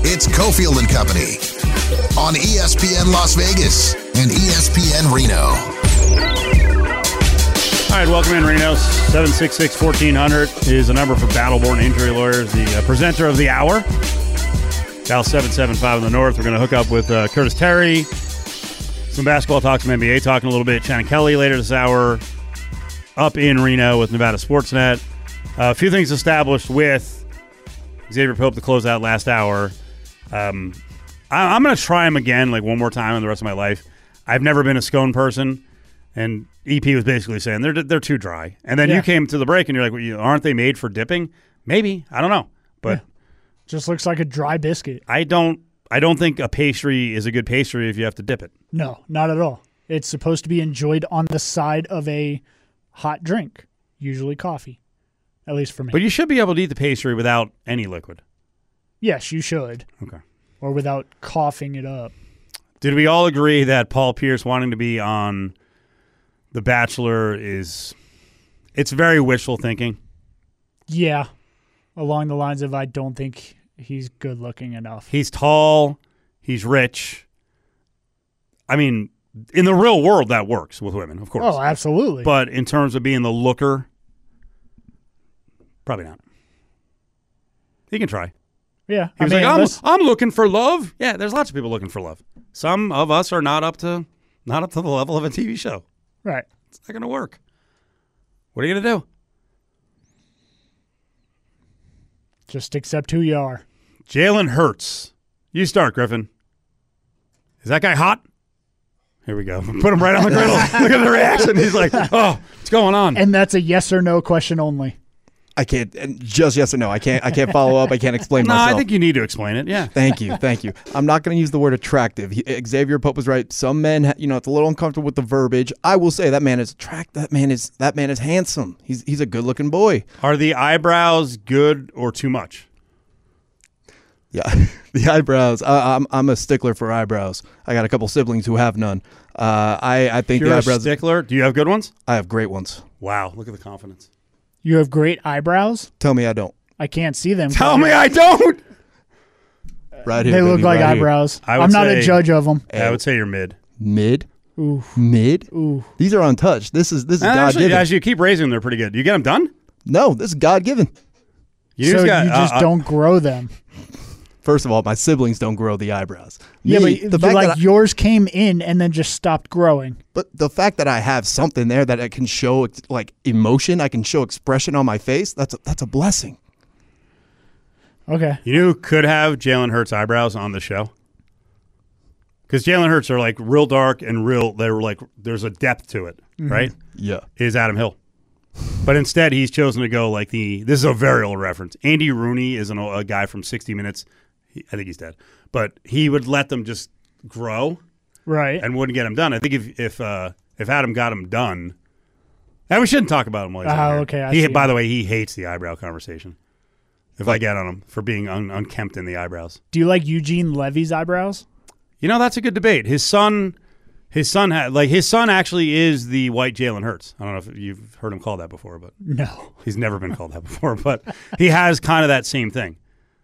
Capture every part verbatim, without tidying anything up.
It's Cofield and Company on E S P N Las Vegas and E S P N Reno. All right, welcome in, Reno. seven six six, one four zero zero is the number for Battleborn Injury Lawyers, the uh, presenter of the hour. Dial seven seven five in the north. We're going to hook up with uh, Curtis Terry. Some basketball talk, some N B A talking a little bit. Shannon Kelly later this hour up in Reno with Nevada Sportsnet. Uh, a few things established with Xavier Pope to close out last hour. Um, I, I'm going to try him again like one more time in the rest of my life. I've never been a scone person, and E P was basically saying they're they're too dry. And then yeah. you came to the break and you're like, well, you, aren't they made for dipping? Maybe. I don't know. But yeah. Just looks like a dry biscuit. I don't I don't think a pastry is a good pastry if you have to dip it. No, not at all. It's supposed to be enjoyed on the side of a hot drink, usually coffee, at least for me. But you should be able to eat the pastry without any liquid. Yes, you should. Okay. Or without coughing it up. Did we all agree that Paul Pierce wanting to be on The Bachelor is it's very wishful thinking? Yeah. Along the lines of I don't think he's good looking enough. He's tall. He's rich. I mean, in the real world, that works with women, of course. Oh, absolutely. But in terms of being the looker, probably not. He can try. Yeah. He was I mean, like, I'm, I'm looking for love. Yeah, there's lots of people looking for love. Some of us are not up to not up to the level of a T V show. Right. It's not going to work. What are you going to do? Just accept who you are. Jalen Hurts. You start, Griffin. Is that guy hot? Here we go. Put him right on the griddle. Look at the reaction. He's like, oh, what's going on? And that's a yes or no question only. I can't, just yes or no. I can't I can't follow up. I can't explain no, myself. No, I think you need to explain it, yeah. Thank you, thank you. I'm not going to use the word attractive. He, Xavier Pope was right. Some men, you know, it's a little uncomfortable with the verbiage. I will say that man is attractive. That man is that man is handsome. He's he's a good-looking boy. Are the eyebrows good or too much? Yeah, the eyebrows. I, I'm I'm a stickler for eyebrows. I got a couple siblings who have none. Uh, I I think You're the eyebrows. A stickler. Do you have good ones? I have great ones. Wow, look at the confidence. You have great eyebrows? Tell me I don't. I can't see them. Tell me I don't. Right here. They baby, look like right eyebrows. I would I'm not say, a judge of them. I would say you're mid. Mid. Ooh. Mid. Ooh. These are untouched. This is this is God Actually, given. as you keep raising them, they're pretty good. You get them done? No, this is God given. You so just got, you just uh, don't grow them. First of all, my siblings don't grow the eyebrows. Yeah, Me, but the fact like that I, yours came in and then just stopped growing. But the fact that I have something there that I can show like emotion, I can show expression on my face, that's a, that's a blessing. Okay. You know who could have Jalen Hurts eyebrows on the show? Because Jalen Hurts are like real dark and real, they're like, there's a depth to it, mm-hmm. right? Yeah. Is Adam Hill. But instead, he's chosen to go like the, this is a very old reference. Andy Rooney is an, a guy from sixty minutes. He, I think he's dead. But he would let them just grow. Right. And wouldn't get them done. I think if if uh, if Adam got them done, and we shouldn't talk about him while he's Oh, on here. okay. I he, see. by the way, he hates the eyebrow conversation. If I get on him for being un- unkempt in the eyebrows. Do you like Eugene Levy's eyebrows? You know, that's a good debate. His son, his son had like his son actually is the white Jalen Hurts. I don't know if you've heard him called that before, but no, he's never been called that before. But he has kind of that same thing.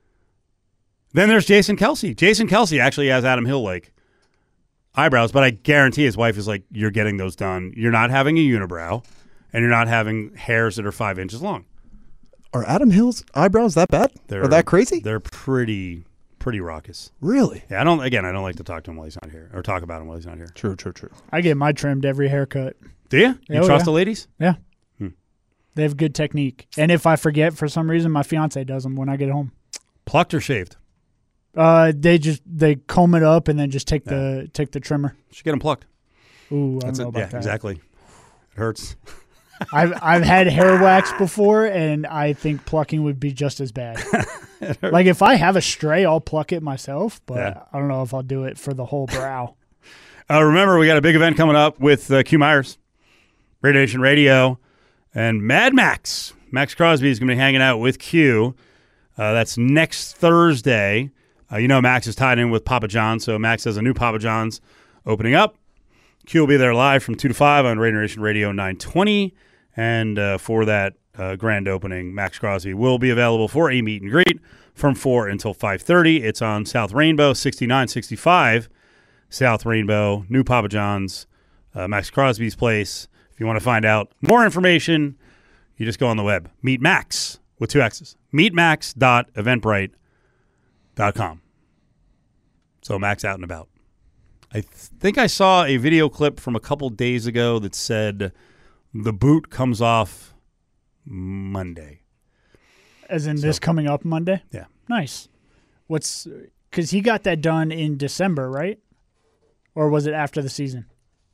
Then there's Jason Kelce. Jason Kelce actually has Adam Hill like eyebrows, but I guarantee his wife is like, "You're getting those done. You're not having a unibrow, and you're not having hairs that are five inches long." Are Adam Hill's eyebrows that bad? They're, Are that crazy? They're pretty, pretty raucous. Really? Yeah, I don't. Again, I don't like to talk to him while he's not here, or talk about him while he's not here. True, true, true. I get my trimmed every haircut. Do you? You Oh, trust yeah. the ladies? Yeah. Hmm. They have good technique. And if I forget for some reason, my fiance does them when I get home. Plucked or shaved? Uh, they just they comb it up and then just take Yeah. the take the trimmer. Should get them plucked. Ooh, I That's don't know it. about Yeah, that. exactly. It hurts. I've I've had hair wax before, and I think plucking would be just as bad. Like if I have a stray, I'll pluck it myself, but Yeah. I don't know if I'll do it for the whole brow. Uh, remember, we got a big event coming up with uh, Q Myers, Radio Nation Radio, and Mad Max. Max Crosby is going to be hanging out with Q. Uh, that's next Thursday. Uh, you know Max is tied in with Papa John's, so Max has a new Papa John's opening up. Q will be there live from two to five on Radio Nation Radio nine twenty. And uh, for that uh, grand opening, Max Crosby will be available for a meet and greet from four until five thirty. It's on South Rainbow, sixty-nine sixty-five South Rainbow, New Papa John's, uh, Max Crosby's place. If you want to find out more information, you just go on the web. Meet Max with two X's. meet max dot eventbrite dot com. So Max out and about. I th- think I saw a video clip from a couple days ago that said the boot comes off Monday. As in So- this coming up Monday? Yeah. Nice. What's because he got that done in December, right? Or was it after the season?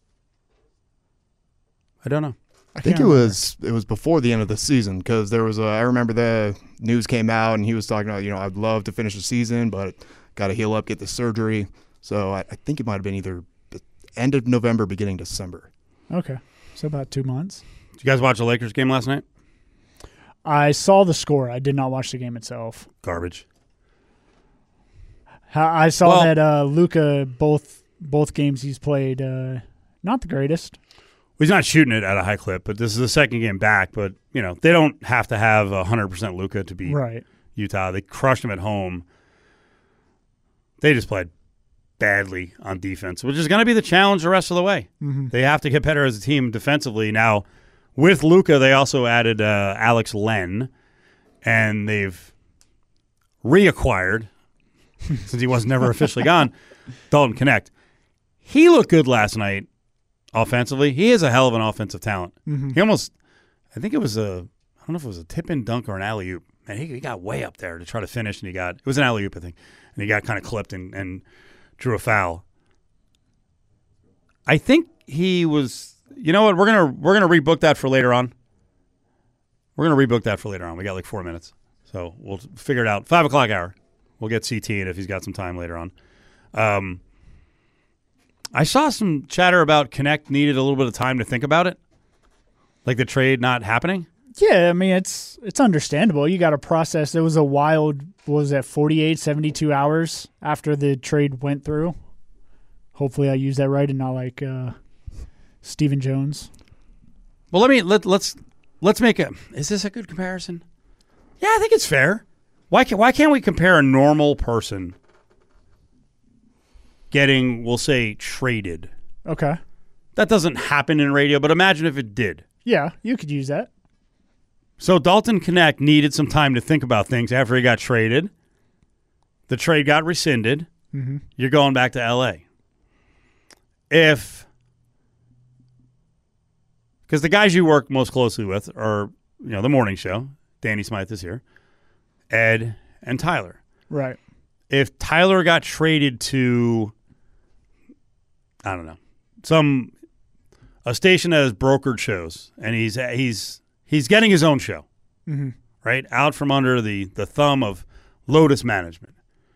I don't know. I think it can't was it was before the end of the season because there was a I remember the news came out and he was talking about, you know, I'd love to finish the season, but got to heal up, get the surgery. So I, I think it might have been either the end of November, beginning December. Okay. So about two months. Did you guys watch the Lakers game last night? I saw the score. I did not watch the game itself. Garbage. How- I saw Well- that uh, Luka both both games he's played, uh, not the greatest. He's not shooting it at a high clip, but this is the second game back. But, you know, they don't have to have one hundred percent Luka to beat Right. Utah. They crushed them at home. They just played badly on defense, which is going to be the challenge the rest of the way. Mm-hmm. They have to get better as a team defensively. Now, with Luka, they also added uh, Alex Len, and they've reacquired, since he was never officially gone, Dalton Knecht. He looked good last night offensively. He is a hell of an offensive talent. Mm-hmm. He almost, I think it was a, I don't know if it was a tip-in dunk or an alley-oop. Man, he, he got way up there to try to finish, and he got, it was an alley-oop, I think, and he got kind of clipped and, and drew a foul. I think he was, you know what, we're going to we're gonna rebook that for later on. We're going to rebook that for later on. We got like four minutes, so we'll figure it out. Five o'clock hour. We'll get C T in if he's got some time later on. Um, I saw some chatter about Knecht needed a little bit of time to think about it, like the trade not happening. Yeah, I mean, it's it's understandable. You got to process. It was a wild, what was that, forty-eight, seventy-two hours after the trade went through. Hopefully I use that right and not like uh, Stephen Jones. Well, let me let let's let's make a. Is this a good comparison? Yeah, I think it's fair. Why can't why can't we compare a normal person getting, we'll say, traded? Okay. That doesn't happen in radio, but imagine if it did. Yeah, you could use that. So Dalton Knecht needed some time to think about things after he got traded. The trade got rescinded. Mm-hmm. You're going back to L A. If, because the guys you work most closely with are, you know, the morning show, Danny Smythe is here, Ed and Tyler. Right. If Tyler got traded to, I don't know, some a station that has brokered shows, and he's he's he's getting his own show, Mm-hmm. right, out from under the the thumb of Lotus Management.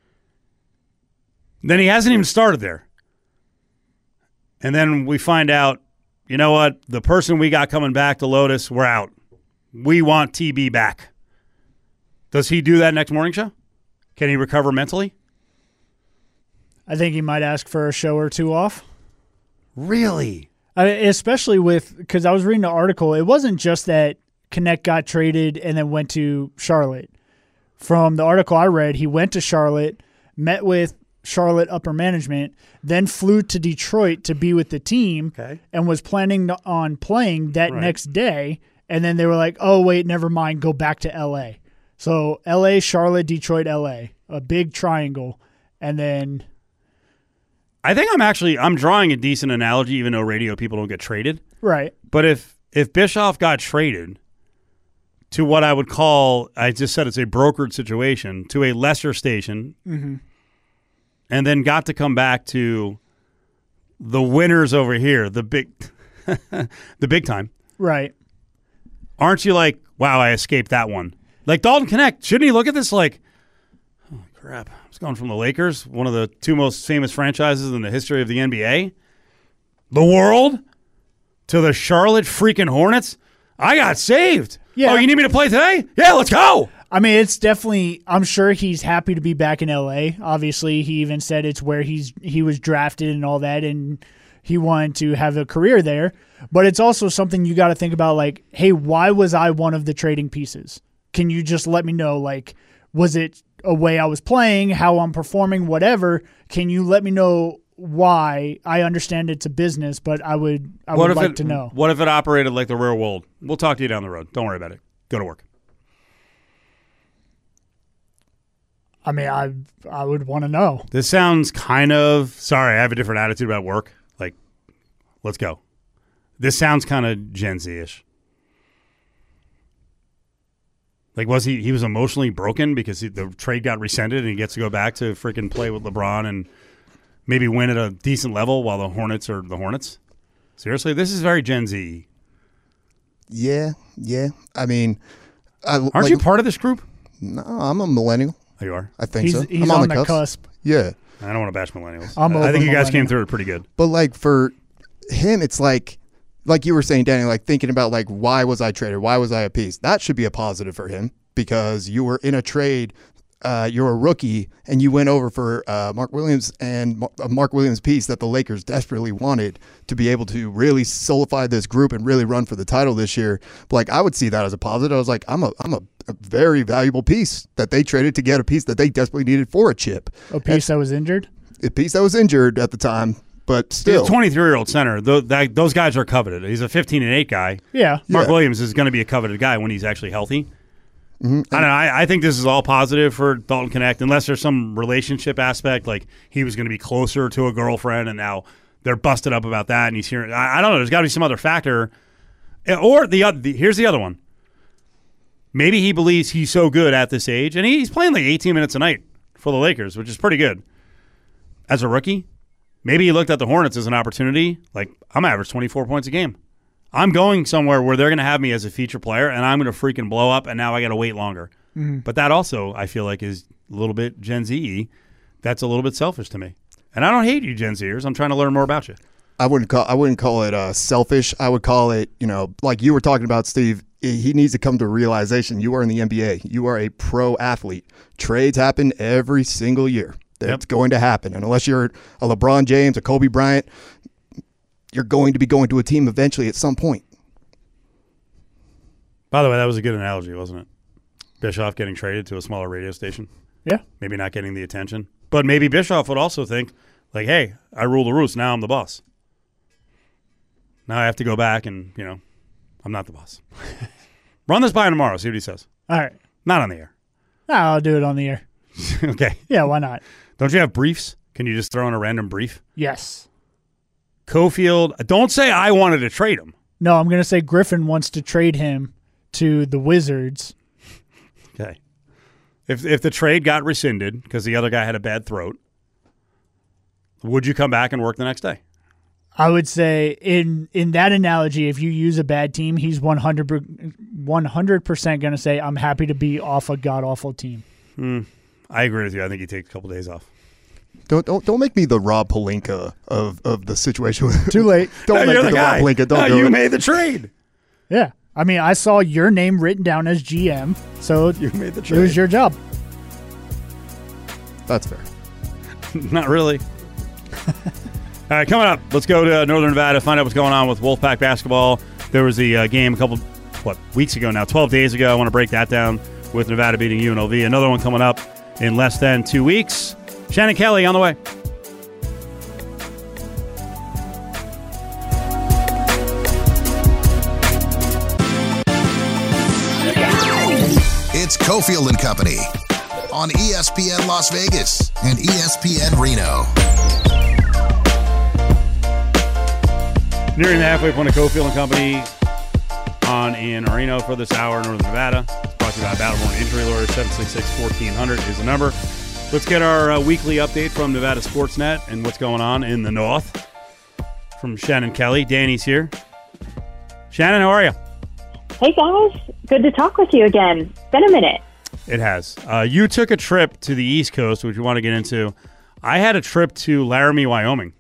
Then he hasn't even started there. And then we find out, you know what? The person we got coming back to Lotus, we're out. We want T B back. Does he do that next morning show? Can he recover mentally? I think he might ask for a show or two off. Really? I mean, especially with, because I was reading the article, it wasn't just that Knecht got traded and then went to Charlotte. From the article I read, he went to Charlotte, met with Charlotte upper management, then flew to Detroit to be with the team, Okay. and was planning on playing that Right. next day. And then they were like, oh, wait, never mind, go back to L A. So L A, Charlotte, Detroit, L A, a big triangle. And then, I think I'm actually I'm drawing a decent analogy, even though radio people don't get traded. right, But if if Bischoff got traded to what I would call, I just said it's a brokered situation, to a lesser station, mm-hmm. and then got to come back to the winners over here, the big, the big time. right. Aren't you like, wow, I escaped that one? Like Dalton Knecht, shouldn't he look at this like, oh crap, I was going from the Lakers, one of the two most famous franchises in the history of the N B A, the world, to the Charlotte freaking Hornets? I got saved. Yeah. Oh, you need me to play today? Yeah, let's go. I mean, it's definitely, I'm sure he's happy to be back in L A. Obviously, he even said it's where he's he was drafted and all that, and he wanted to have a career there. But it's also something you got to think about, like, hey, why was I one of the trading pieces? Can you just let me know, like, was it a way I was playing, how I'm performing, whatever. Can you let me know why? I understand it's a business, but I would I what would if like it, to know. What if it operated like the real world? We'll talk to you down the road. Don't worry about it. Go to work. I mean, I I would want to know. This sounds kind of, sorry, I have a different attitude about work. Like, let's go. This sounds kind of Gen Z-ish. Like, was he, he was emotionally broken because he, the trade got rescinded and he gets to go back to freaking play with LeBron and maybe win at a decent level while the Hornets are the Hornets? Seriously, this is very Gen Z. Yeah, yeah. I mean, I, Aren't like, you part of this group? No, I'm a millennial. Oh, you are? I think He's, so. he's I'm on, on the the cusp. cusp. Yeah. I don't want to bash millennials. I'm I think over you guys came millennial. through it pretty good. But like for him, it's like, like you were saying, Danny, like thinking about like, why was I traded? Why was I a piece? That should be a positive for him because you were in a trade. Uh, you're a rookie and you went over for uh, Mark Williams and Mar- a Mark Williams piece that the Lakers desperately wanted to be able to really solidify this group and really run for the title this year. But like, I would see that as a positive. I was like, I'm a, I'm a, a very valuable piece that they traded to get a piece that they desperately needed for a chip. A piece that was injured? A piece that was injured at the time, but He's still. a twenty-three-year-old center. Those, that, those guys are coveted. He's a fifteen and eight guy. Yeah. Mark Yeah. Williams is going to be a coveted guy when he's actually healthy. Mm-hmm. I don't know. I, I think this is all positive for Dalton Connect, unless there's some relationship aspect, like he was going to be closer to a girlfriend, and now they're busted up about that, and he's hearing. I, I don't know. There's got to be some other factor, or the other. The, here's the other one. Maybe he believes he's so good at this age, and he's playing like eighteen minutes a night for the Lakers, which is pretty good as a rookie. Maybe he looked at the Hornets as an opportunity. Like, I'm average twenty-four points a game. I'm going somewhere where they're going to have me as a feature player, and I'm going to freaking blow up, and now I got to wait longer. Mm-hmm. But that also, I feel like, is a little bit Gen Z-y. That's a little bit selfish to me. And I don't hate you, Gen Zers. I'm trying to learn more about you. I wouldn't call I wouldn't call it uh, selfish. I would call it, you know, like you were talking about, Steve. He needs to come to a realization. You are in the N B A. You are a pro athlete. Trades happen every single year. That's yep. going to happen. And unless you're a LeBron James, a Kobe Bryant, you're going to be going to a team eventually at some point. By the way, that was a good analogy, wasn't it? Bischoff getting traded to a smaller radio station. Yeah. Maybe not getting the attention. But maybe Bischoff would also think, like, hey, I rule the roost. Now I'm the boss. Now I have to go back and, you know, I'm not the boss. Run this by him tomorrow. See what he says. All right. Not on the air. No, I'll do it on the air. Okay. Yeah, why not? Don't you have briefs? Can you just throw in a random brief? Yes. Cofield, don't say I wanted to trade him. No, I'm going to say Griffin wants to trade him to the Wizards. Okay. If if the trade got rescinded because the other guy had a bad throat, would you come back and work the next day? I would say in in that analogy, if you use a bad team, he's one hundred percent going to say, I'm happy to be off a god-awful team. Hmm. I agree with you. I think he takes a couple days off. Don't don't don't make me the Rob Pelinka of, of the situation. Too late. Don't no, make you're me the, the guy. Rob Pelinka. Don't no, do you it. made the trade. Yeah. I mean, I saw your name written down as G M, so you made the it trade. was your job. That's fair. Not really. All right, coming up, let's go to Northern Nevada, find out what's going on with Wolfpack basketball. There was the uh, game a couple, what, weeks ago now, twelve days ago. I want to break that down with Nevada beating U N L V. Another one coming up in less than two weeks. Shannon Kelly on the way. It's Cofield and Company on E S P N Las Vegas and E S P N Reno. Nearing the halfway point of Cofield and Company on in Reno for this hour in Northern Nevada. It's brought to you by Battleborn Injury Lawyers. seven six six, fourteen hundred is the number. Let's get our uh, weekly update from Nevada Sportsnet and what's going on in the North. From Shannon Kelly. Danny's here. Shannon, how are you? Hey, guys. Good to talk with you again. It's been a minute. It has. Uh, you took a trip to the East Coast, which we want to get into. I had a trip to Laramie, Wyoming.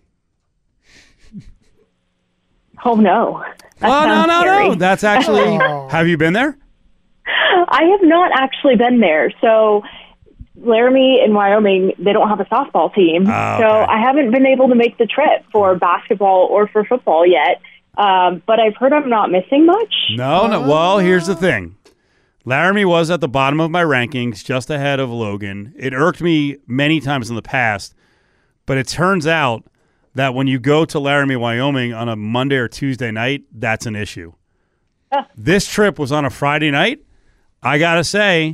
Oh, no. That oh, no, sounds no, scary. no. That's actually... Have you been there? I have not actually been there. So Laramie in Wyoming, they don't have a softball team. Oh, okay. So I haven't been able to make the trip for basketball or for football yet. Um, but I've heard I'm not missing much. No, no. Well, here's the thing. Laramie was at the bottom of my rankings, just ahead of Logan. It irked me many times in the past, but it turns out that when you go to Laramie, Wyoming on a Monday or Tuesday night, that's an issue. Uh. This trip was on a Friday night. I got to say,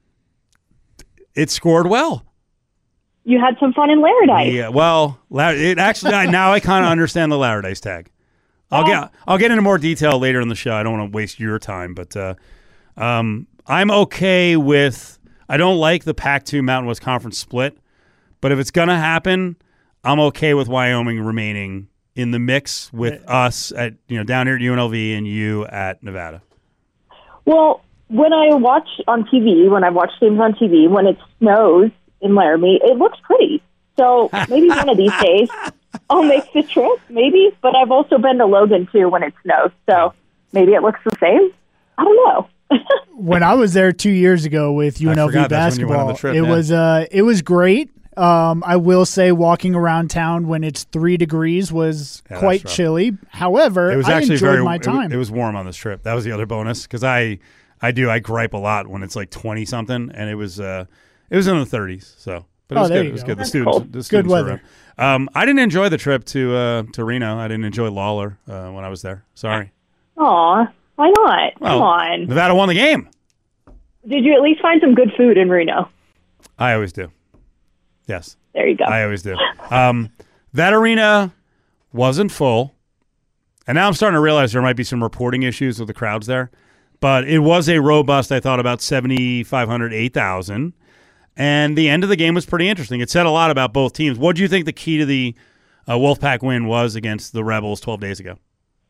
it scored well. You had some fun in Laramie. Yeah, well, it actually now I kind of understand the Laramie tag. I'll Oh. get I'll get into more detail later in the show. I don't want to waste your time, but uh, um, I'm okay with. I don't like the Pac two Mountain West Conference split, but if it's gonna happen, I'm okay with Wyoming remaining in the mix with us at you know down here at U N L V and you at Nevada. Well, when I watch on T V, when I watch games on T V, when it snows in Laramie, it looks pretty. So maybe one of these days I'll make the trip, maybe. But I've also been to Logan, too, when it snows. So maybe it looks the same. I don't know. When I was there two years ago with U N L V forgot that's when you went on basketball, the trip, it yeah. was uh, it was great. Um, I will say walking around town when it's three degrees was Yeah, quite that's rough. chilly. However, It was I actually enjoyed very. my it- time. It, was warm on this trip. That was the other bonus because I, I do I gripe a lot when it's like twenty something, and it was uh, it was in the thirties. So, but it Oh, was there good. you It was go. good. The That's students, cool. the Good students were weather. around. Um, I didn't enjoy the trip to uh, to Reno. I didn't enjoy Lawler uh, when I was there. Sorry. Aw, why not? Come Well, on. Nevada won the game. Did you at least find some good food in Reno? I always do. Yes. There you go. I always do. Um, that arena wasn't full, and now I'm starting to realize there might be some reporting issues with the crowds there. But it was a robust, I thought, about seventy-five hundred, eight thousand. And the end of the game was pretty interesting. It said a lot about both teams. What do you think the key to the uh, Wolfpack win was against the Rebels twelve days ago?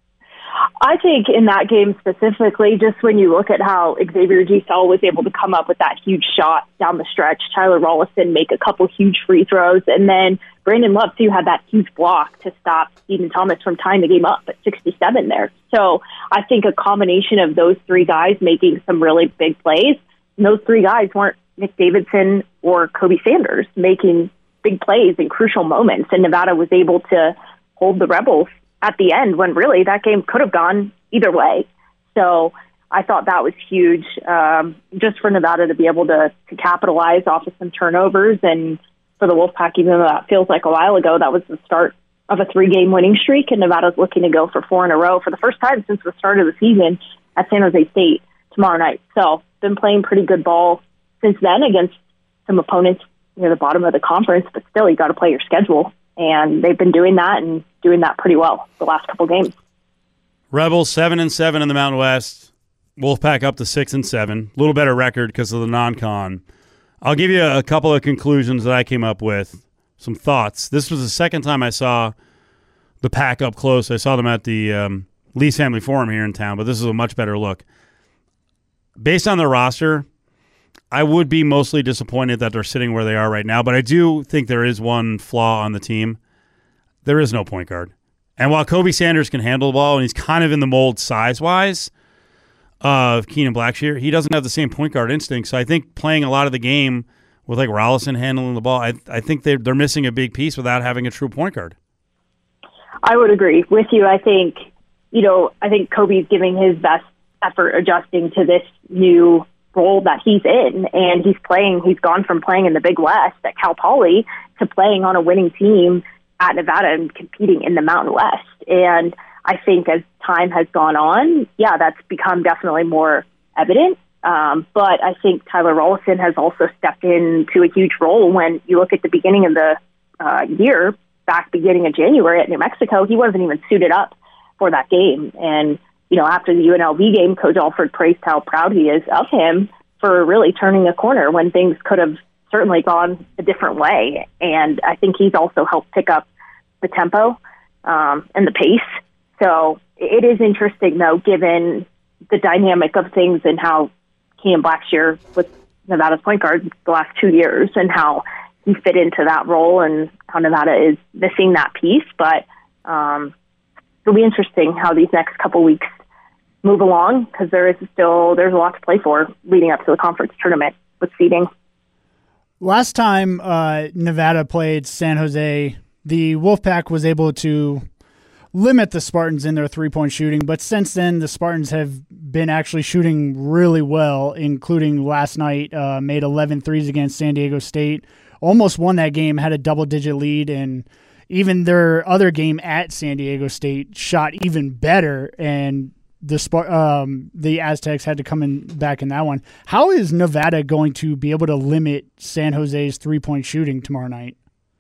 I think in that game specifically, just when you look at how Xavier Giselle was able to come up with that huge shot down the stretch, Tyler Rollison make a couple huge free throws, and then Brandon Love, too, had that huge block to stop Stephen Thomas from tying the game up at sixty-seven there. So I think a combination of those three guys making some really big plays, and those three guys weren't Nick Davidson or Kobe Sanders making big plays in crucial moments, and Nevada was able to hold the Rebels at the end when really that game could have gone either way. So I thought that was huge um, just for Nevada to be able to, to capitalize off of some turnovers, and for the Wolfpack, even though that feels like a while ago, that was the start of a three-game winning streak, and Nevada's looking to go for four in a row for the first time since the start of the season at San Jose State tomorrow night. So been playing pretty good ball since then against some opponents near the bottom of the conference, but still you got to play your schedule. And they've been doing that and doing that pretty well the last couple games. Rebels seven and seven in the Mountain West. Wolfpack up to six and seven. A little better record because of the non-con. I'll give you a couple of conclusions that I came up with. Some thoughts. This was the second time I saw the Pack up close. I saw them at the um, Lee's Family Forum here in town, but this is a much better look. Based on their roster, I would be mostly disappointed that they're sitting where they are right now, but I do think there is one flaw on the team. There is no point guard. And while Kobe Sanders can handle the ball, and he's kind of in the mold size-wise of Keenan Blackshear, he doesn't have the same point guard instinct. So I think playing a lot of the game with like Rollison handling the ball, I, I think they're, they're missing a big piece without having a true point guard. I would agree with you. I think, you know, I think Kobe's giving his best effort adjusting to this new role that he's in, and he's playing, he's gone from playing in the Big West at Cal Poly to playing on a winning team at Nevada and competing in the Mountain West. And I think as time has gone on, yeah, that's become definitely more evident. Um, but I think Tyler Rollison has also stepped into a huge role. When you look at the beginning of the uh, year, back beginning of January at New Mexico, he wasn't even suited up for that game. And you know, after the U N L V game, Coach Alford praised how proud he is of him for really turning a corner when things could have certainly gone a different way. And I think he's also helped pick up the tempo um, and the pace. So it is interesting, though, given the dynamic of things and how Keenan Blackshear was Nevada's point guard the last two years and how he fit into that role and how Nevada is missing that piece. But um, it'll be interesting how these next couple weeks move along, because there is still there's a lot to play for leading up to the conference tournament with seeding. Last time uh, Nevada played San Jose, the Wolfpack was able to limit the Spartans in their three-point shooting. But since then, the Spartans have been actually shooting really well, including last night, uh, made eleven threes against San Diego State. Almost won that game, had a double-digit lead, and even their other game at San Diego State shot even better, and the Spar- um, the Aztecs had to come in back in that one. How is Nevada going to be able to limit San Jose's three-point shooting tomorrow night?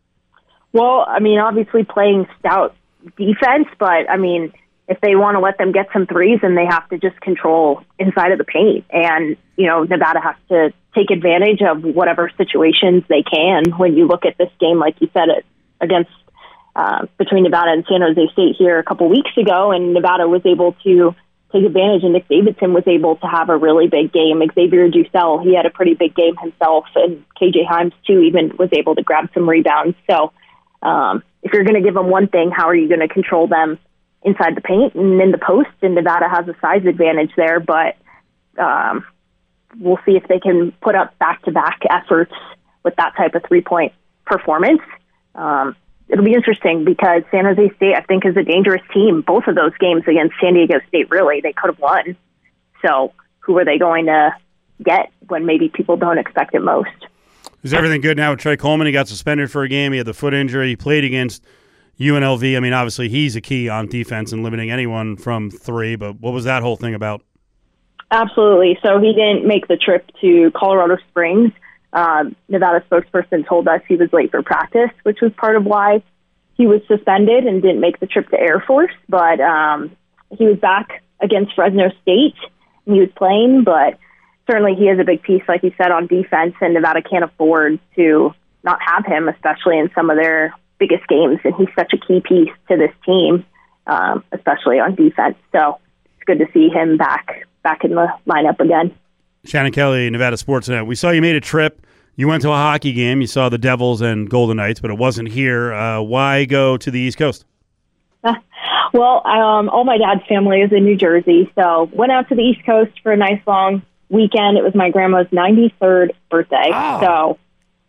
Well, I mean, obviously playing stout defense, but, I mean, if they want to let them get some threes, then they have to just control inside of the paint. And, you know, Nevada has to take advantage of whatever situations they can. When you look at this game, like you said, it against uh, between Nevada and San Jose State here a couple weeks ago, and Nevada was able to take advantage, and Nick Davidson was able to have a really big game. Xavier Dussel, he had a pretty big game himself, and K J Himes, too, even was able to grab some rebounds. So um, if you're going to give them one thing, how are you going to control them inside the paint and in the post? And Nevada has a size advantage there, but um, we'll see if they can put up back-to-back efforts with that type of three-point performance. Um, it'll be interesting because San Jose State, I think, is a dangerous team. Both of those games against San Diego State, really, they could have won. So who are they going to get when maybe people don't expect it most? Is everything good now with Trey Coleman? He got suspended for a game. He had the foot injury. He played against U N L V. I mean, obviously, he's a key on defense and limiting anyone from three, but what was that whole thing about? Absolutely. So he didn't make the trip to Colorado Springs. Um, Nevada spokesperson told us he was late for practice, which was part of why he was suspended and didn't make the trip to Air Force. But um, he was back against Fresno State, and he was playing, but certainly he is a big piece, like you said, on defense, and Nevada can't afford to not have him, especially in some of their biggest games, and he's such a key piece to this team, um, especially on defense. So it's good to see him back back in the lineup again. Shannon Kelly, Nevada Sportsnet. We saw you made a trip. You went to a hockey game. You saw the Devils and Golden Knights, but it wasn't here. Uh, why go to the East Coast? Uh, well, um, all my dad's family is in New Jersey, so went out to the East Coast for a nice long weekend. It was my grandma's ninety-third birthday. Oh. So,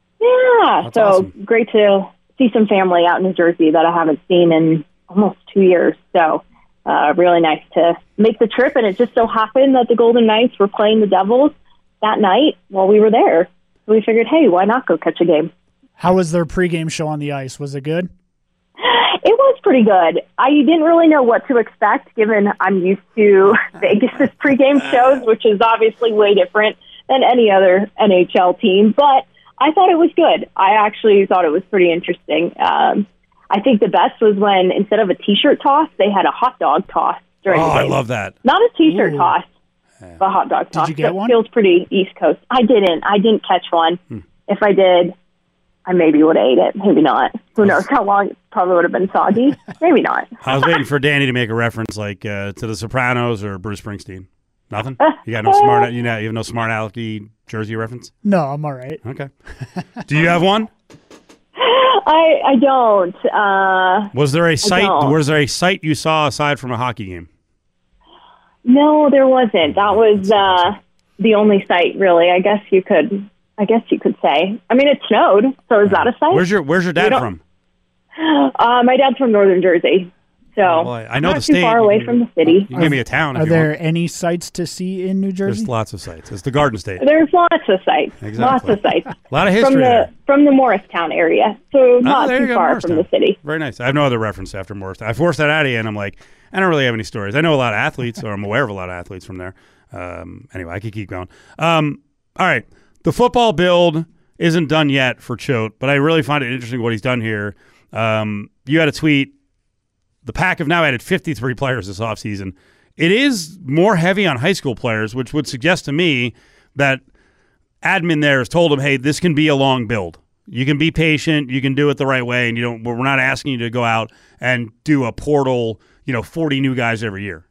yeah, That's so awesome. Great to see some family out in New Jersey that I haven't seen in almost two years. So uh, really nice to make the trip. And it just so happened that the Golden Knights were playing the Devils that night while we were there. So we figured, hey, why not go catch a game? How was their pregame show on the ice? Was it good? It was pretty good. I didn't really know what to expect, given I'm used to Vegas' pregame shows, which is obviously way different than any other N H L team. But I thought it was good. I actually thought it was pretty interesting. Um, I think the best was when instead of a T-shirt toss, they had a hot dog toss during Oh, the I game. love that. Not a T-shirt Ooh. toss, but a hot dog toss. you get So one? It feels pretty East Coast. I didn't. I didn't catch one. Hmm. If I did, I maybe would have ate it. Maybe not. Who knows how long? It probably would have been soggy. Maybe not. I was waiting for Danny to make a reference like uh, to The Sopranos or Bruce Springsteen. Nothing? You got no smart, you know, you have no smart alecky Jersey reference? No, I'm all right. Okay. Do you have one? I I don't. Uh, Was there a site? don't. Was there a site you saw aside from a hockey game? no, there wasn't. That was uh, the only site, really. I guess you could. I guess you could say. I mean, it snowed, so is that a site? Where's your Where's your dad don't- from? Uh, my dad's from Northern Jersey, so Oh, boy. I know not the too state. far You away can- from the city. You can give me a town if Are you there want. any sites to see in New Jersey? There's lots of sites. It's the Garden State. There's lots of sites. Exactly. Lots of sites. A lot of history from the there. from the Morristown area, so not Oh, there you too go, far Morristown. from the city. Very nice. I have no other reference after Morristown. I forced that out of you, and I'm like, I don't really have any stories. I know a lot of athletes, or I'm aware of a lot of athletes from there. Um, anyway, I could keep going. Um, all right. The football build isn't done yet for Choate, but I really find it interesting what he's done here. Um, you had a tweet. The Pack have now added fifty-three players this offseason. It is more heavy on high school players, which would suggest to me that admin there has told them, hey, this can be a long build. You can be patient. You can do it the right way, and you don't. We're not asking you to go out and do a portal, you know, forty new guys every year.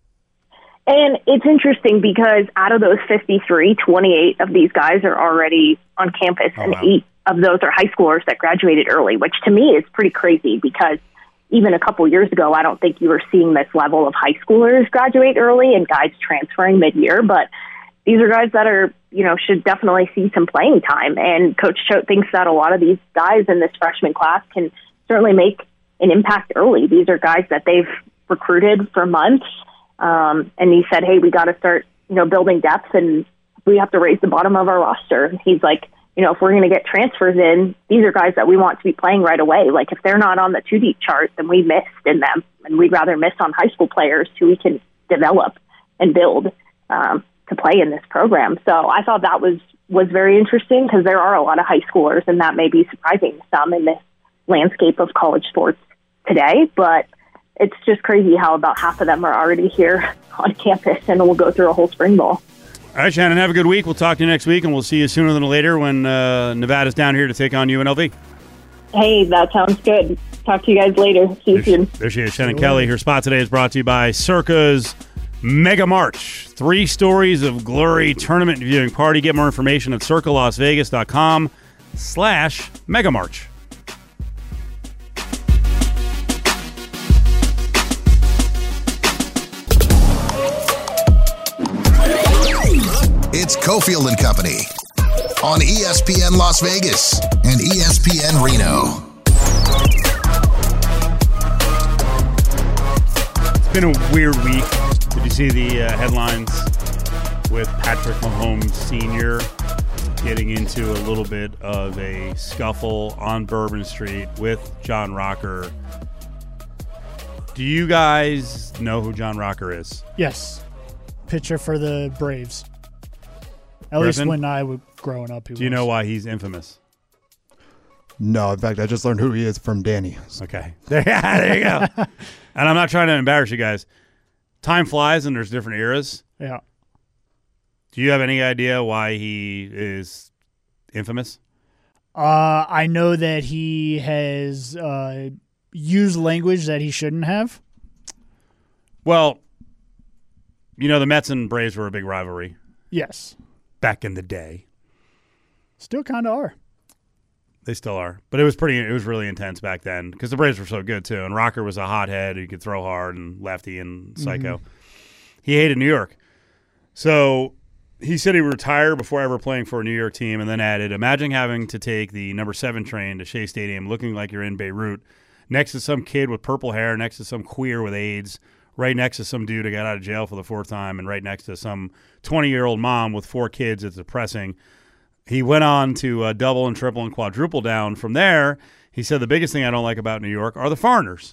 And it's interesting because out of those fifty-three, twenty-eight of these guys are already on campus, Oh, and wow. eight of those are high schoolers that graduated early, which to me is pretty crazy because even a couple years ago, I don't think you were seeing this level of high schoolers graduate early and guys transferring mid-year. But these are guys that are, you know, should definitely see some playing time. And Coach Choate thinks that a lot of these guys in this freshman class can certainly make an impact early. These are guys that they've recruited for months. Um, and he said, hey, we got to start, you know, building depth, and we have to raise the bottom of our roster. And he's like, you know, if we're going to get transfers in, these are guys that we want to be playing right away. Like, if they're not on the two deep chart, then we missed in them, and we'd rather miss on high school players who we can develop and build um, to play in this program. So I thought that was, was very interesting, because there are a lot of high schoolers, and that may be surprising to some in this landscape of college sports today. But it's just crazy how about half of them are already here on campus, and we'll go through a whole spring ball. All right, Shannon, have a good week. We'll talk to you next week, and we'll see you sooner than later when uh, Nevada's down here to take on U N L V. Hey, that sounds good. Talk to you guys later. See you there soon. She, there she is, Shannon Kelly. Her spot today is brought to you by Circa's Mega March. Three stories of glory tournament viewing party. Get more information at circa las vegas dot com slash Mega March. It's Cofield and Company on E S P N Las Vegas and E S P N Reno. It's been a weird week. Did you see the uh, headlines with Patrick Mahomes Senior getting into a little bit of a scuffle on Bourbon Street with John Rocker? Do you guys know who John Rocker is? Yes. Pitcher for the Braves. At Griffin? least when I was growing up, he Do you was. know why he's infamous? No, in fact, I just learned who he is from Danny. Okay. There, there you go. And I'm not trying to embarrass you guys. Time flies and there's different eras. Yeah. Do you have any idea why he is infamous? Uh, I know that he has uh, used language that he shouldn't have. Well, you know, the Mets and Braves were a big rivalry Yes. back in the day. Still kind of are. They still are. But it was pretty, it was really intense back then because the Braves were so good too. And Rocker was a hothead who could throw hard and lefty and psycho. Mm-hmm. He hated New York. So he said he would retire before ever playing for a New York team, and then added, imagine having to take the number seven train to Shea Stadium looking like you're in Beirut next to some kid with purple hair, next to some queer with AIDS, right next to some dude who got out of jail for the fourth time, and right next to some twenty-year-old mom with four kids. It's depressing. He went on to uh, double and triple and quadruple down. From there, he said, the biggest thing I don't like about New York are the foreigners.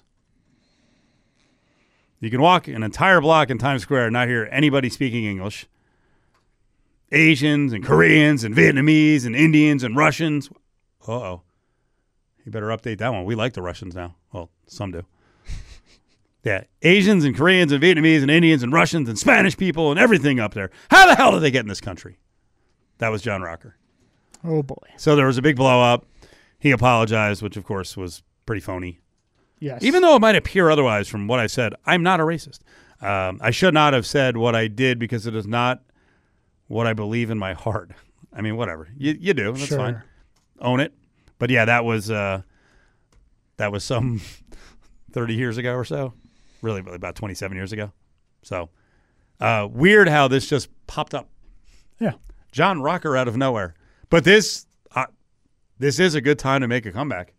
You can walk an entire block in Times Square and not hear anybody speaking English. Asians and Koreans and Vietnamese and Indians and Russians. Uh-oh. You better update that one. We like the Russians now. Well, some do. Yeah, Asians and Koreans and Vietnamese and Indians and Russians and Spanish people and everything up there. How the hell did they get in this country? That was John Rocker. Oh, boy. So there was a big blow up. He apologized, which, of course, was pretty phony. Yes. Even though it might appear otherwise from what I said, I'm not a racist. Um, I should not have said what I did because it is not what I believe in my heart. I mean, whatever. You you do. That's Sure. fine. Own it. But, yeah, that was uh, that was some thirty years ago or so. Really, about twenty-seven years ago. So, uh, weird how this just popped up. Yeah. John Rocker out of nowhere. But this uh, this is a good time to make a comeback.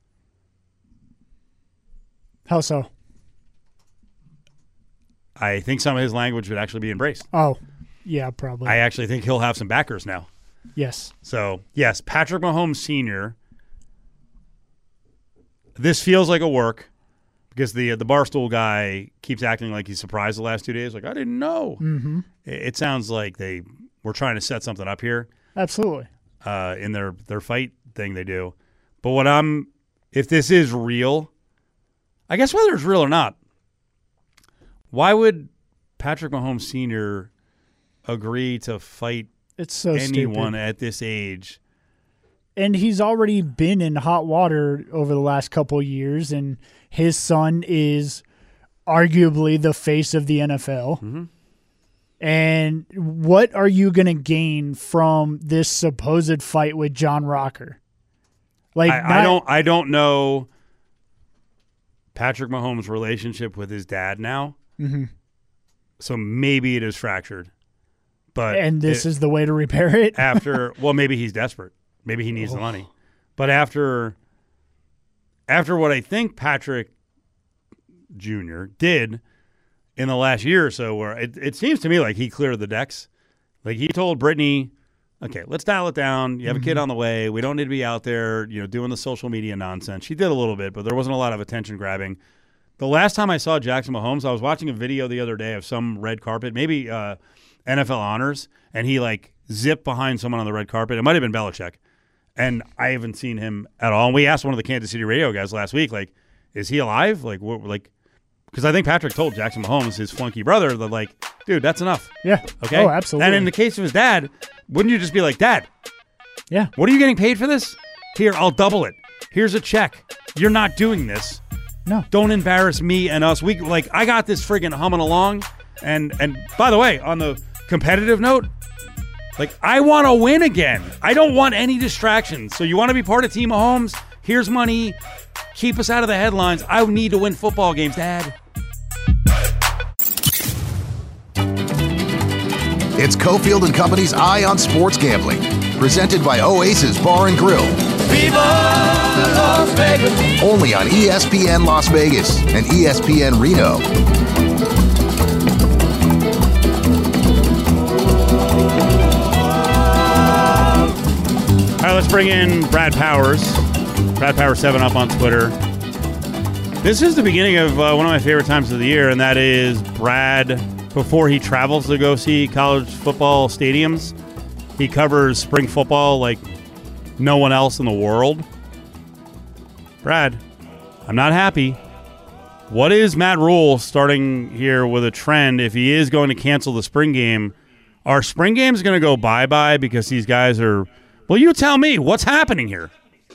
How so? I think some of his language would actually be embraced. Oh, yeah, probably. I actually think he'll have some backers now. yes. So, yes, Patrick Mahomes Senior This feels like a work because the the Barstool guy keeps acting like he's surprised the last two days. Like, I didn't know. Mm-hmm. It, it sounds like they were trying to set something up here Absolutely. uh, in their, their fight thing they do. But what I'm – if this is real – I guess whether it's real or not, why would Patrick Mahomes Senior agree to fight It's so anyone stupid. at this age? And he's already been in hot water over the last couple of years, and his son is arguably the face of the N F L. Mm-hmm. And what are you going to gain from this supposed fight with John Rocker? Like, I, not, I don't. I don't know Patrick Mahomes' relationship with his dad now, mm-hmm. so maybe it is fractured. But and this it, is the way to repair it. after. Well, maybe he's desperate. Maybe he needs Oh. the money. But after after what I think Patrick Junior did in the last year or so, where it, it seems to me like he cleared the decks. Like he told Brittany, okay, let's dial it down. You have mm-hmm. a kid on the way. We don't need to be out there, you know, doing the social media nonsense. She did a little bit, but there wasn't a lot of attention grabbing. The last time I saw Jackson Mahomes, I was watching a video the other day of some red carpet, maybe uh, N F L honors, and he like zipped behind someone on the red carpet. It might have been Belichick, and I haven't seen him at all. And we asked one of the Kansas City radio guys last week, like, is he alive? Like, what, like, because I think Patrick told Jackson Mahomes, his flunky brother, that like, dude, that's enough. Yeah. Okay. Oh, absolutely. And in the case of his dad, wouldn't you just be like, Dad? Yeah. What are you getting paid for this? Here, I'll double it. Here's a check. You're not doing this. No. Don't embarrass me and us. We like I got this friggin' humming along. And and by the way, on the competitive note, like I want to win again. I don't want any distractions. So you want to be part of Team Mahomes? Here's money. Keep us out of the headlines. I need to win football games, Dad. It's Cofield and Company's Eye on Sports Gambling, presented by Oasis Bar and Grill. Viva Las Vegas. Only on E S P N Las Vegas and E S P N Reno. All right, let's bring in Brad Powers. Brad Powers seven up on Twitter. This is the beginning of uh, one of my favorite times of the year, and that is Brad, before he travels to go see college football stadiums, he covers spring football like no one else in the world. Brad, I'm not happy. What is Matt Rule starting here with a trend if he is going to cancel the spring game? Are spring games going to go bye-bye because these guys are... Well, you tell me. What's happening here?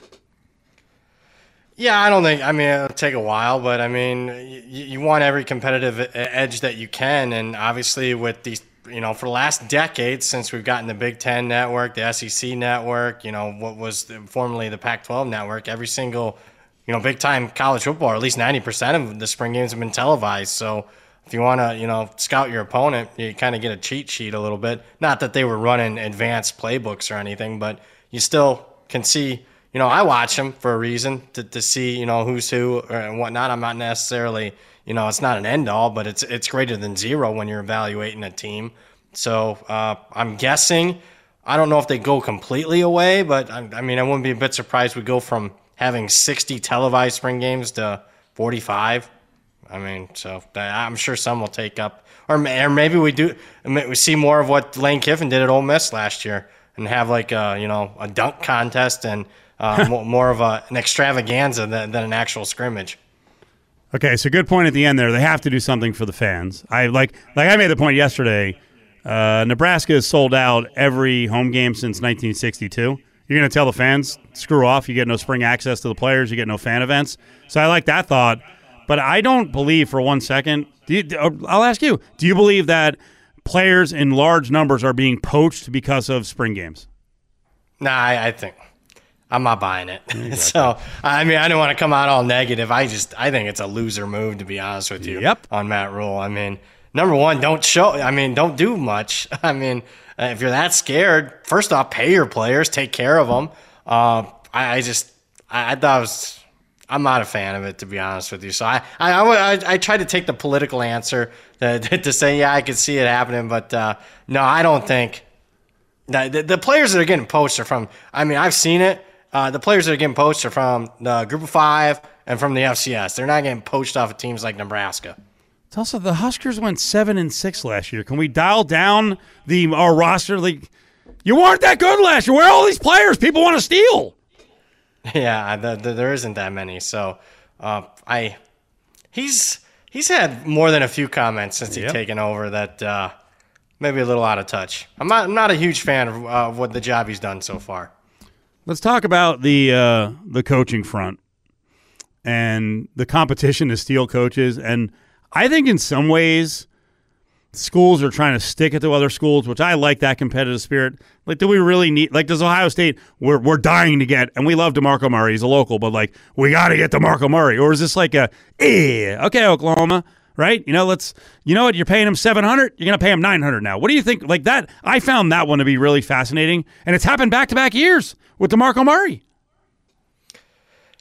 Yeah, I don't think, I mean, it'll take a while, but I mean, you, you want every competitive edge that you can. And obviously with these, you know, for the last decade, since we've gotten the Big Ten network, the S E C network, you know, what was the, formerly the Pac twelve network, every single, you know, big time college football, or at least ninety percent of the spring games have been televised. So if you want to, you know, scout your opponent, you kind of get a cheat sheet a little bit. Not that they were running advanced playbooks or anything, but you still can see, you know, I watch them for a reason to, to see, you know, who's who and whatnot. I'm not necessarily, you know, it's not an end all, but it's it's greater than zero when you're evaluating a team. So uh, I'm guessing, I don't know if they go completely away, but I, I mean, I wouldn't be a bit surprised we go from having sixty televised spring games to forty-five. I mean, so I'm sure some will take up, or, or maybe we do. We see more of what Lane Kiffin did at Ole Miss last year, and have like a, you know, a dunk contest and uh, more, more of a, an extravaganza than, than an actual scrimmage. Okay, so good point at the end there. They have to do something for the fans. I like like I made the point yesterday. Uh, Nebraska has sold out every home game since nineteen sixty-two. You're going to tell the fans, screw off. You get no spring access to the players. You get no fan events. So I like that thought. But I don't believe for one second. Do you, I'll ask you, do you believe that players in large numbers are being poached because of spring games? Nah, I, I think I'm not buying it. So, I mean, I don't want to come out all negative. I just, I think it's a loser move, to be honest with you, yep. on Matt Rule. I mean, number one, don't show, I mean, don't do much. I mean, if you're that scared, first off, pay your players, take care of them. Uh, I, I just, I, I thought it was, I'm not a fan of it, to be honest with you. So I, I, I, I try to take the political answer to, to say, yeah, I could see it happening, but uh, no, I don't think the, the, the players that are getting poached are from. I mean, I've seen it. Uh, the players that are getting poached are from the Group of Five and from the F C S. They're not getting poached off of teams like Nebraska. It's also the Huskers went seven and six last year. Can we dial down the our roster? Like, you weren't that good last year. Where are all these players? People want to steal. Yeah, the, the, there isn't that many. So uh, I, he's he's had more than a few comments since yep. he's taken over that uh, maybe a little out of touch. I'm not I'm not a huge fan of, uh, of what the job he's done so far. Let's talk about the uh, the coaching front and the competition to steal coaches. And I think in some ways, schools are trying to stick it to other schools, which I like that competitive spirit. Like, do we really need, like, does Ohio State, we're we're dying to get, and we love DeMarco Murray, he's a local, but, like, we got to get DeMarco Murray. Or is this like a, eh, okay, Oklahoma, right? You know, let's, you know what, you're paying him seven hundred dollars, you're going to pay him nine hundred dollars now. What do you think? Like that, I found that one to be really fascinating, and it's happened back-to-back years with DeMarco Murray.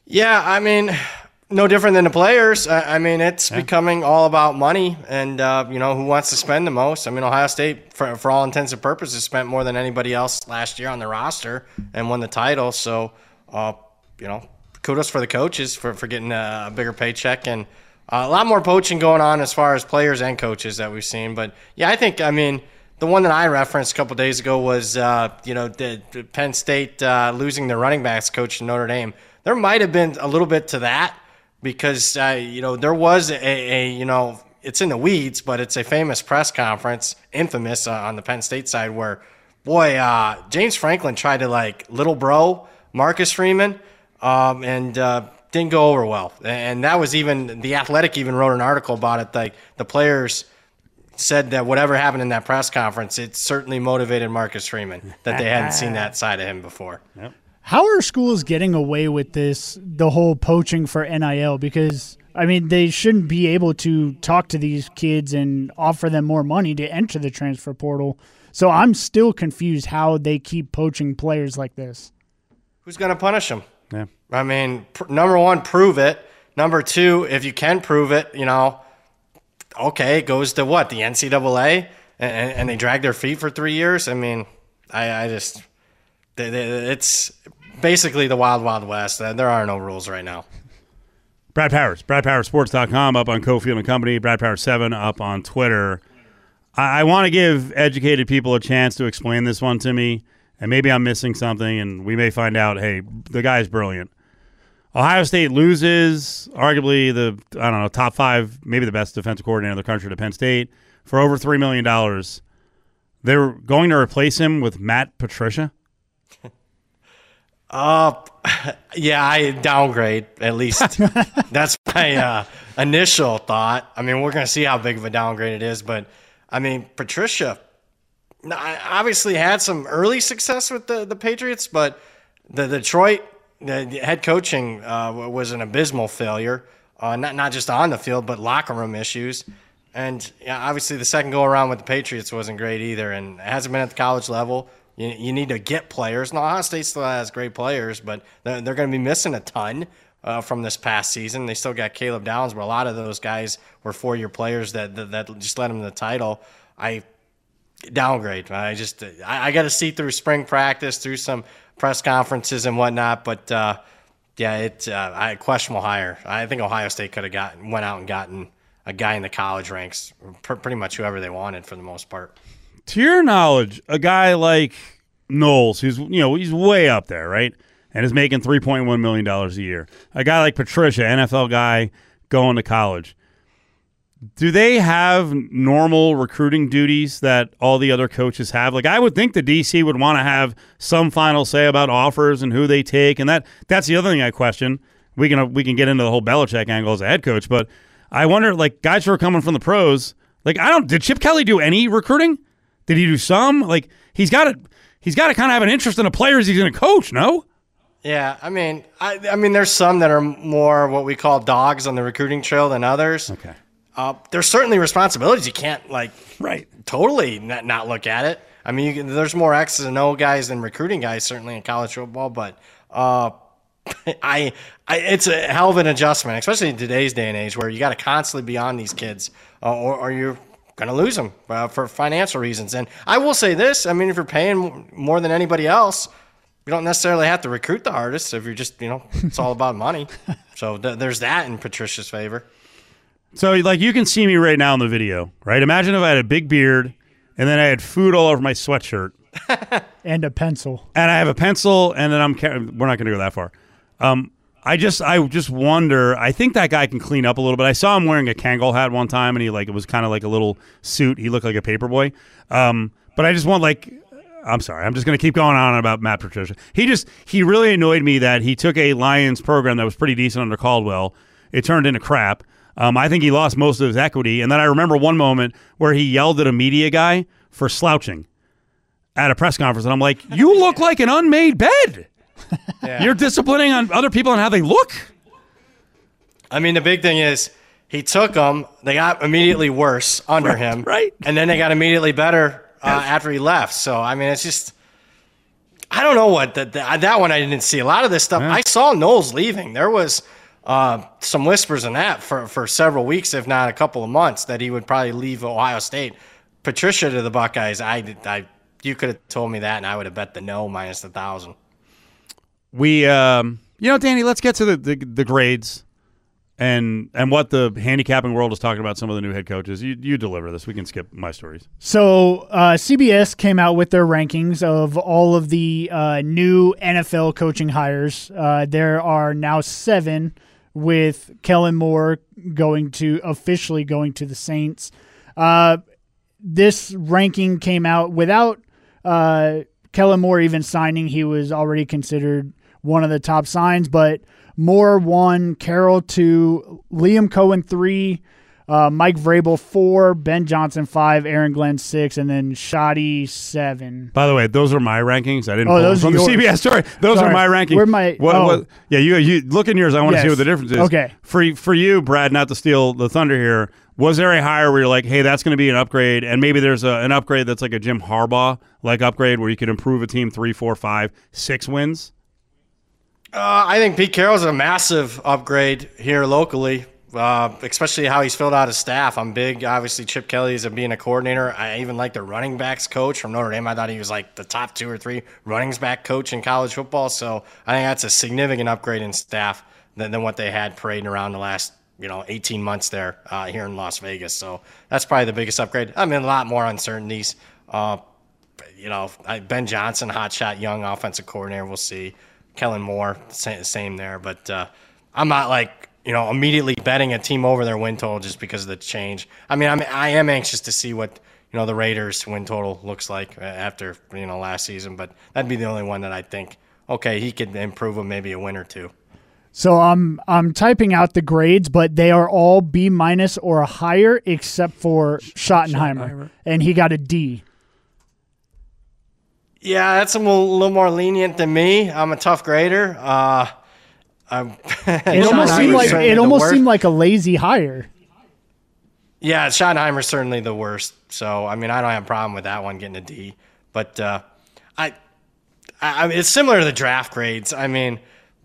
Yeah, I mean, no different than the players. I, I mean, it's yeah. becoming all about money and, uh, you know, who wants to spend the most. I mean, Ohio State, for, for all intents and purposes, spent more than anybody else last year on the roster and won the title. So, uh, you know, kudos for the coaches for, for getting a, a bigger paycheck and uh, a lot more poaching going on as far as players and coaches that we've seen. But, yeah, I think, I mean, the one that I referenced a couple days ago was, uh, you know, the, the Penn State uh, losing their running backs coach in Notre Dame. There might have been a little bit to that because, uh, you know, there was a, a, you know, it's in the weeds, but it's a famous press conference, infamous uh, on the Penn State side where, boy, uh, James Franklin tried to, like, little bro Marcus Freeman um, and uh, didn't go over well. And that was even, The Athletic even wrote an article about it, like the players said that whatever happened in that press conference, it certainly motivated Marcus Freeman, that they hadn't seen that side of him before. Yep. How are schools getting away with this, the whole poaching for N I L? Because, I mean, they shouldn't be able to talk to these kids and offer them more money to enter the transfer portal. So I'm still confused how they keep poaching players like this. Who's going to punish them? Yeah. I mean, pr- number one, prove it. Number two, if you can prove it, you know, okay, it goes to what, the N C double A, and, and they drag their feet for three years. I mean, I, I just, it's basically the wild, wild west. There are no rules right now. Brad Powers, brad powers sports dot com, up on Cofield and Company, Brad Powers seven up on Twitter. I, I want to give educated people a chance to explain this one to me, and maybe I'm missing something, and we may find out, hey, the guy's brilliant. Ohio State loses arguably the, I don't know, top five, maybe the best defensive coordinator in the country to Penn State for over three million dollars. They're going to replace him with Matt Patricia? Uh, yeah, I downgrade, at least. That's my uh, initial thought. I mean, we're going to see how big of a downgrade it is, but, I mean, Patricia obviously had some early success with the, the Patriots, but the Detroit the head coaching uh, was an abysmal failure, uh, not not just on the field, but locker room issues. And yeah, obviously the second go-around with the Patriots wasn't great either, and it hasn't been at the college level. You, you need to get players. Now, Ohio State still has great players, but they're, they're going to be missing a ton uh, from this past season. They still got Caleb Downs, but a lot of those guys were four-year players that, that, that just led them to the title. I downgrade. I just I, I got to see through spring practice, through some press conferences and whatnot, but uh, yeah, it's uh, I questionable hire. I think Ohio State could have gotten went out and gotten a guy in the college ranks, pr- pretty much whoever they wanted for the most part. To your knowledge, a guy like Knowles, who's you know he's way up there, right, and is making three point one million dollars a year. A guy like Patricia, N F L guy, going to college. Do they have normal recruiting duties that all the other coaches have? Like, I would think the D C would want to have some final say about offers and who they take, and that that's the other thing I question. We can we can get into the whole Belichick angle as a head coach, but I wonder, like, guys who are coming from the pros, like, I don't. Did Chip Kelly do any recruiting? Did he do some? Like, he's got to he's got to kind of have an interest in the players he's going to coach. No. Yeah, I mean, I, I mean, there's some that are more what we call dogs on the recruiting trail than others. Okay. Uh, there's certainly responsibilities. You can't, like, right. totally not, not look at it. I mean, you can, there's more X's and O guys than recruiting guys, certainly in college football. But uh, I, I, it's a hell of an adjustment, especially in today's day and age where you got to constantly be on these kids uh, or, or you're going to lose them uh, for financial reasons. And I will say this. I mean, if you're paying more than anybody else, you don't necessarily have to recruit the hardest if you're just, you know, it's all about money. So th- there's that in Patricia's favor. So, like, you can see me right now in the video, right? Imagine if I had a big beard, and then I had food all over my sweatshirt. And a pencil. And I have a pencil, and then I'm – we're not going to go that far. Um, I just I just wonder – I think that guy can clean up a little bit. I saw him wearing a Kangol hat one time, and he, like, it was kind of like a little suit. He looked like a paper boy. Um, but I just want, like – I'm sorry. I'm just going to keep going on about Matt Patricia. He just – he really annoyed me that he took a Lions program that was pretty decent under Caldwell. It turned into crap. Um, I think he lost most of his equity. And then I remember one moment where he yelled at a media guy for slouching at a press conference. And I'm like, you look like an unmade bed. Yeah. You're disciplining on other people on how they look. I mean, the big thing is he took them. They got immediately worse under right, him. Right. And then they got immediately better uh, after he left. So, I mean, it's just I don't know what that that one I didn't see. A lot of this stuff Yeah. I saw Knowles leaving. There was uh, some whispers in that for, for several weeks, if not a couple of months, that he would probably leave Ohio State. Patricia to the Buckeyes. I, I you could have told me that, and I would have bet the no minus the thousand. We, um, you know, Danny, let's get to the, the the grades and and what the handicapping world is talking about. Some of the new head coaches. You you deliver this. We can skip my stories. So uh, C B S came out with their rankings of all of the uh, new N F L coaching hires. Uh, there are now seven, with Kellen Moore going to officially going to the Saints. Uh, this ranking came out without uh, Kellen Moore even signing. He was already considered one of the top signs, but Moore one, Carroll two, Liam Cohen three, uh, Mike Vrabel four, Ben Johnson five, Aaron Glenn six, and then Shoddy seven. By the way, those are my rankings. I didn't Oh, pull them those from are the yours. C B S story. Those Sorry. are my rankings. Where my- what, oh. what, yeah, you you look in yours. I want to Yes. see what the difference is. Okay. For for you, Brad, not to steal the thunder here. Was there a hire where you're like, hey, that's going to be an upgrade, and maybe there's a, an upgrade that's like a Jim Harbaugh like upgrade where you could improve a team three, four, five, six wins? Uh, I think Pete Carroll's a massive upgrade here locally, uh, especially how he's filled out his staff. I'm big, obviously, Chip Kelly is a, being a coordinator. I even like the running backs coach from Notre Dame. I thought he was like the top two or three running back coach in college football. So I think that's a significant upgrade in staff than, than what they had parading around the last you know, eighteen months there uh, here in Las Vegas. So that's probably the biggest upgrade. I mean, a lot more uncertainties. Uh, you know, Ben Johnson, hotshot young offensive coordinator. We'll see. Kellen Moore, same there. But uh, I'm not like, you know, immediately betting a team over their win total just because of the change. I mean, I mean, I am anxious to see what, you know, the Raiders win total looks like after, you know, last season. But that'd be the only one that I think, okay, he could improve them maybe a win or two. So I'm I'm typing out the grades, but they are all B minus or higher except for Schottenheimer, Schottenheimer. and he got a D. Yeah, that's a little, little more lenient than me. I'm a tough grader. Uh, I'm It almost seemed like it almost seemed like a lazy hire. Yeah, Schottenheimer's certainly the worst. So I mean, I don't have a problem with that one getting a D. But uh, I, I, I mean, it's similar to the draft grades. I mean.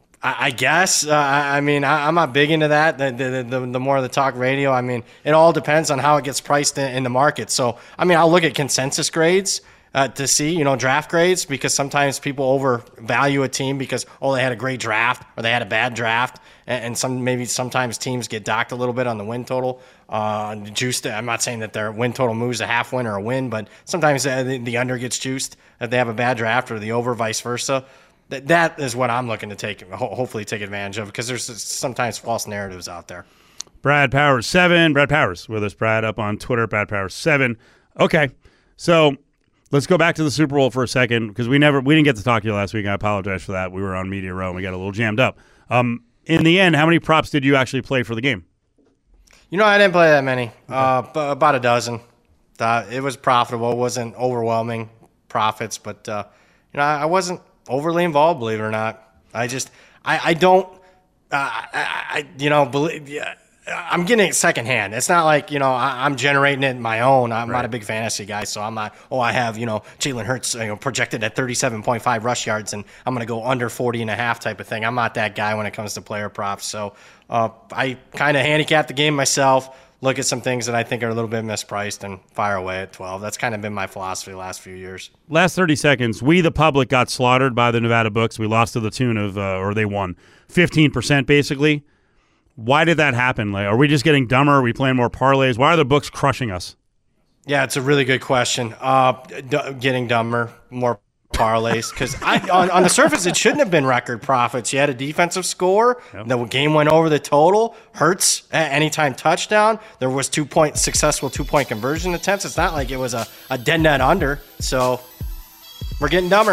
I guess. Uh, I mean, I, I'm not big into that. The, the, the, the more the talk radio, I mean, it all depends on how it gets priced in, in the market. So, I mean, I'll look at consensus grades uh, to see, you know, draft grades, because sometimes people overvalue a team because, oh, they had a great draft or they had a bad draft. And, and some maybe sometimes teams get docked a little bit on the win total. Uh, juiced. I'm not saying that their win total moves a half win or a win, but sometimes the, the under gets juiced if they have a bad draft, or the over, vice versa. That is what I'm looking to take, hopefully take advantage of, because there's sometimes false narratives out there. Brad Powers seven. Brad Powers with us. Brad up on Twitter. Brad Powers seven. Okay, so let's go back to the Super Bowl for a second, because we never we didn't get to talk to you last week. I apologize for that. We were on Media Row and we got a little jammed up. Um, in the end, how many props did you actually play for the game? You know, I didn't play that many. Uh, about a dozen. Uh, it was profitable. It wasn't overwhelming profits, but uh, you know, I wasn't overly involved, believe it or not. I just, I, I don't, uh, I, I, you know, believe, yeah, I'm getting it secondhand. It's not like, you know, I, I'm generating it my own. I'm right. not a big fantasy guy, so I'm not, oh, I have, you know, Jalen Hurts, you know, projected at thirty-seven point five rush yards, and I'm going to go under forty and a half type of thing. I'm not that guy when it comes to player props. So uh, I kind of handicap the game myself, look at some things that I think are a little bit mispriced, and fire away at twelve. That's kind of been my philosophy the last few years. Last thirty seconds, we, the public, got slaughtered by the Nevada books. We lost to the tune of, uh, or they won, fifteen percent basically. Why did that happen? Like, are we just getting dumber? Are we playing more parlays? Why are the books crushing us? Yeah, it's a really good question. Uh, d- getting dumber, more parlays, because on, on the surface it shouldn't have been record profits. You had a defensive score. Yep. The game went over the total. Hurts at anytime touchdown. There was two point successful two point conversion attempts. It's not like it was a, a dead net under. So we're getting dumber.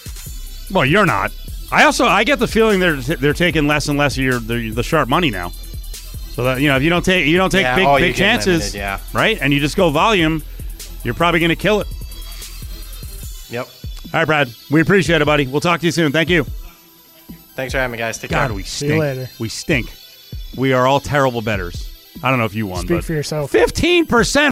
Well, you're not. I also I get the feeling they're they're taking less and less of your the, the sharp money now. So that, you know, if you don't take you don't take yeah, big oh, big chances, limited, yeah. right? And you just go volume, you're probably going to kill it. Yep. All right, Brad. We appreciate it, buddy. We'll talk to you soon. Thank you. Thanks for having me, guys. Take God, care. we See you stink. later. We stink. We are all terrible bettors. I don't know if you won, Speak but for yourself. fifteen percent